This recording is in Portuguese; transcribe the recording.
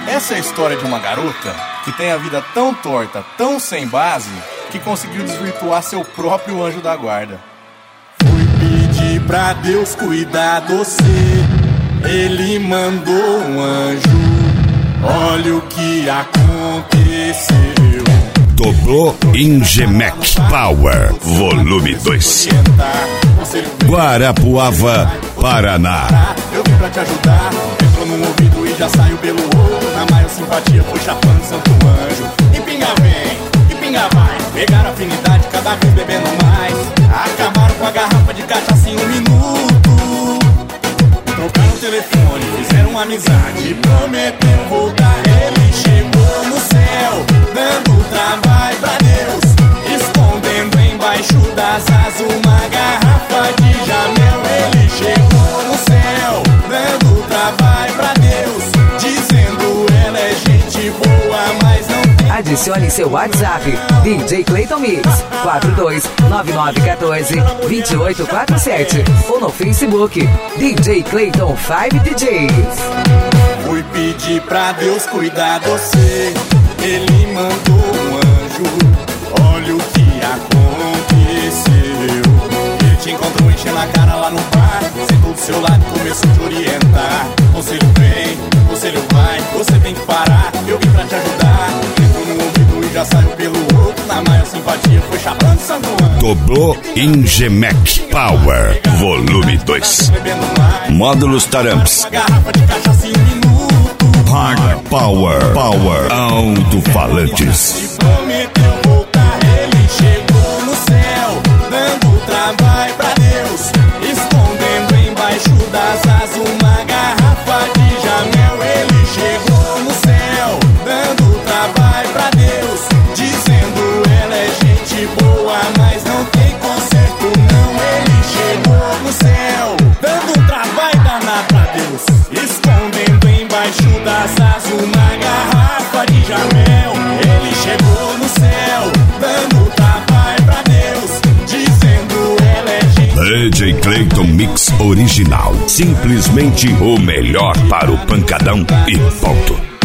Essa é a história de uma garota que tem a vida tão torta, tão sem base, que conseguiu desvirtuar seu próprio anjo da guarda. Fui pedir pra Deus cuidar de você, Ele mandou um anjo, olha o que aconteceu. Dobrou Ingemec Power, volume 2. Guarapuava, Paraná. Eu vim pra te ajudar, entrou num ouvido e já saiu pelo outro. Na maior simpatia foi chapando santo anjo. E pinga vem, e pinga vai, pegaram afinidade, cada vez bebendo mais. Acabaram com a garrafa de cachaça em 1 minuto. Trocaram o telefone, fizeram amizade, prometeu voltar. Ele chegou no céu, dando trabalho pra Deus, escondendo embaixo das asas uma garrafa de Jamel. Ele chegou no céu, dando trabalho pra Deus, dizendo ela é gente boa, mas não tem. Adicione seu WhatsApp, DJ Clayton Mix 4299142847 ou no Facebook, DJ Clayton 5 DJs. Fui pedir pra Deus cuidar de você, Ele mandou um anjo, olha o que aconteceu. Ele te encontrou enchendo a cara lá no bar, sentou do seu lado e começou a te orientar. Conselho vem, conselho vai, você tem que parar, eu vim pra te ajudar. Entrou no ouvido e já saiu pelo outro, na maior simpatia foi chapando santo anjo. Dobrou Ingemec Power, volume 2. Módulos Taramps. Uma garrafa de cachaça em 1 minuto. Hard Power, Power, alto-falantes. Prometeu voltar, ele chegou no céu, dando trabalho pra Deus, escondendo embaixo das asas uma garrafa de Jamel. Ele chegou no céu, dando trabalho pra Deus, dizendo ela é gente boa, mas não tem conserto não. Ele chegou no céu, dando trabalho danado pra Deus, escondendo embaixo das asas uma garrafa de Jamel. Ele chegou no céu, dando trabalho pra Deus, dizendo ela é gente. DJ Clayton Mix Original. Simplesmente o melhor para o pancadão e ponto.